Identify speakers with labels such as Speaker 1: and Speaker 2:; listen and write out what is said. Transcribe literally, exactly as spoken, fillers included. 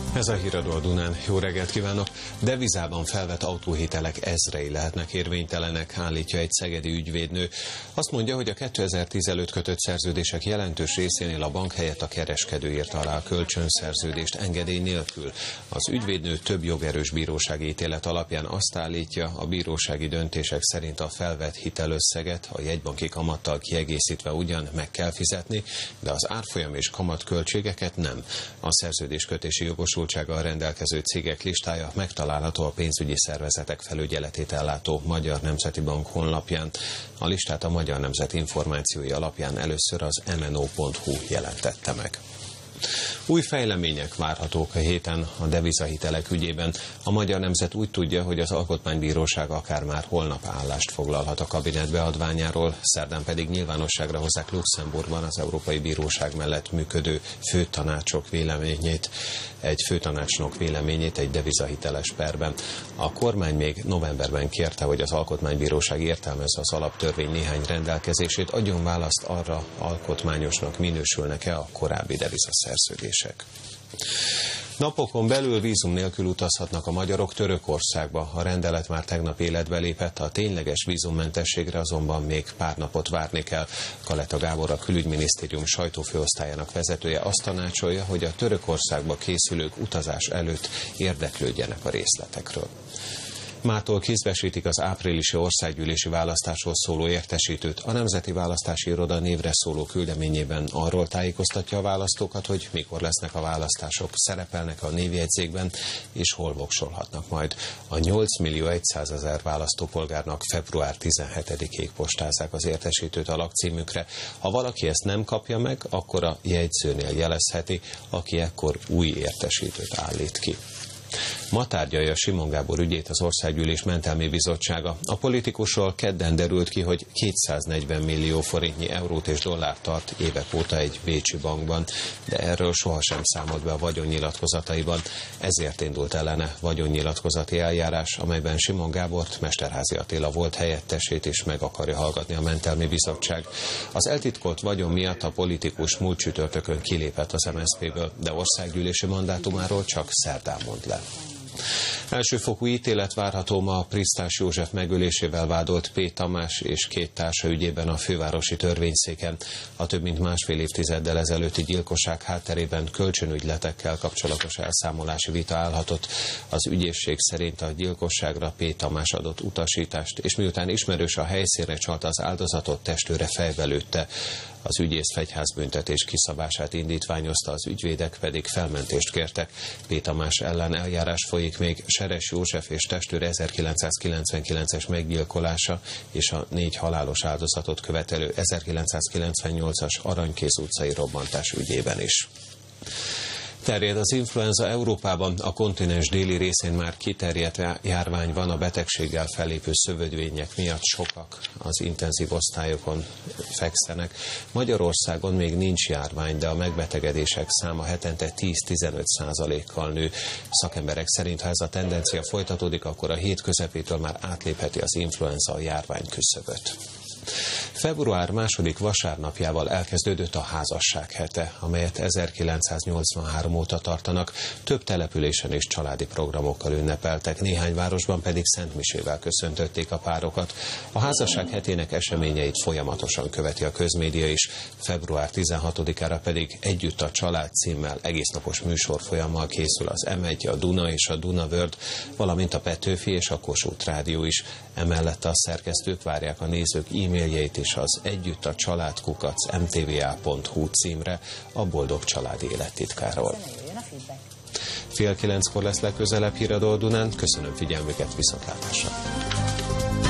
Speaker 1: Ez a Híradó a Dunán. Jó reggelt kívánok! Devizában felvett autóhitelek ezrei lehetnek érvénytelenek, állítja egy szegedi ügyvédnő. Azt mondja, hogy a kétezer-tíz előtt kötött szerződések jelentős részénél a bank helyett a kereskedő írta alá a kölcsönszerződést engedély nélkül. Az ügyvédnő több jogerős bírósági ítélet alapján azt állítja, a bírósági döntések szerint a felvett hitelösszeget a jegybanki kamattal kiegészítve ugyan meg kell fizetni, de az árfolyam és kamatköltségeket nem. A szerződéskötési jogosultsággal rendelkező cégek listája megtalálható a pénzügyi szervezetek felügyeletét ellátó Magyar Nemzeti Bank honlapján. A listát a Magyar Nemzet információi alapján először az em en o pont hu jelentette meg. Új fejlemények várhatók a héten a devizahitelek ügyében. A Magyar Nemzet úgy tudja, hogy az Alkotmánybíróság akár már holnap állást foglalhat a kabinet beadványáról, szerdán pedig nyilvánosságra hozzák Luxemburgban az Európai Bíróság mellett működő főtanácsok véleményét, egy főtanácsnok véleményét egy devizahiteles perben. A kormány még novemberben kérte, hogy az Alkotmánybíróság értelmezze az alaptörvény néhány rendelkezését, adjon választ arra, alkotmányosnak minősülnek-e a korábbi devizaszerződések. Napokon belül vízum nélkül utazhatnak a magyarok Törökországba. A rendelet már tegnap életbe lépett, a tényleges vízummentességre azonban még pár napot várni kell. Kaleta Gábor, a Külügyminisztérium sajtófőosztályának vezetője azt tanácsolja, hogy a Törökországba készülők utazás előtt érdeklődjenek a részletekről. Mától kézbesítik az áprilisi országgyűlési választásról szóló értesítőt. A Nemzeti Választási Iroda névre szóló küldeményében arról tájékoztatja a választókat, hogy mikor lesznek a választások, szerepelnek a névjegyzékben, és hol voksolhatnak majd. A nyolc millió százezer választópolgárnak február tizenhetedikéig postázzák az értesítőt a lakcímükre. Ha valaki ezt nem kapja meg, akkor a jegyzőnél jelezheti, aki ekkor új értesítőt állít ki. Ma tárgyalja Simon Gábor ügyét az Országgyűlés Mentelmi Bizottsága. A politikusról kedden derült ki, hogy kétszáznegyven millió forintnyi eurót és dollárt tart évek óta egy bécsi bankban, de erről sohasem számolt be a vagyonnyilatkozataiban. Ezért indult ellene vagyonnyilatkozati eljárás, amelyben Simon Gábort, Mesterházy Attila volt helyettesét is meg akarja hallgatni a Mentelmi Bizottság. Az eltitkolt vagyon miatt a politikus múlt csütörtökön kilépett az em es zé péből, de országgyűlési mandátumáról csak szerdán mond le. Elsőfokú ítélet várható ma a Prisztás József megölésével vádolt P. Tamás és két társa ügyében a fővárosi törvényszéken. A több mint másfél évtizeddel ezelőtti gyilkosság hátterében kölcsönügyletekkel kapcsolatos elszámolási vita állhatott. Az ügyészség szerint a gyilkosságra P. Tamás adott utasítást, és miután ismerős a helyszínre csalt az áldozatot, testőre fejbe lőtte. Az ügyész fegyházbüntetés kiszabását indítványozta, az ügyvédek pedig felmentést kértek. P. Tamás ellen eljárás folyik még Seres József és testőr ezerkilencszázkilencvenkilences meggyilkolása és a négy halálos áldozatot követelő ezerkilencszázkilencvennyolcas Aranykéz utcai robbantás ügyében is. Terjed az influenza Európában, a kontinens déli részén már kiterjedt járvány van, a betegséggel fellépő szövődvények miatt sokak az intenzív osztályokon fekszenek. Magyarországon még nincs járvány, de a megbetegedések száma hetente tíz-tizenöt százalékkal nő. Szakemberek szerint, ha ez a tendencia folytatódik, akkor a hét közepétől már átlépheti az influenza a járvány küszöböt. Február második vasárnapjával elkezdődött a házasság hete, amelyet ezerkilencszáznyolcvanhárom óta tartanak, több településen és családi programokkal ünnepeltek, néhány városban pedig szentmisével köszöntötték a párokat. A házasság hetének eseményeit folyamatosan követi a közmédia is, február tizenhatodikára pedig Együtt a család címmel egésznapos műsorfolyammal készül az em egy, a Duna és a Dunavörd, valamint a Petőfi és a Kossuth Rádió is. Emellett a szerkesztők várják a nézők e-mailjeit is az együtt a család kukac em té vé á pont hu címre a boldog családi élettitkáról. Fél kilenckor lesz legközelebb Híradó a Dunán. Köszönöm figyelmüket, viszontlátásra!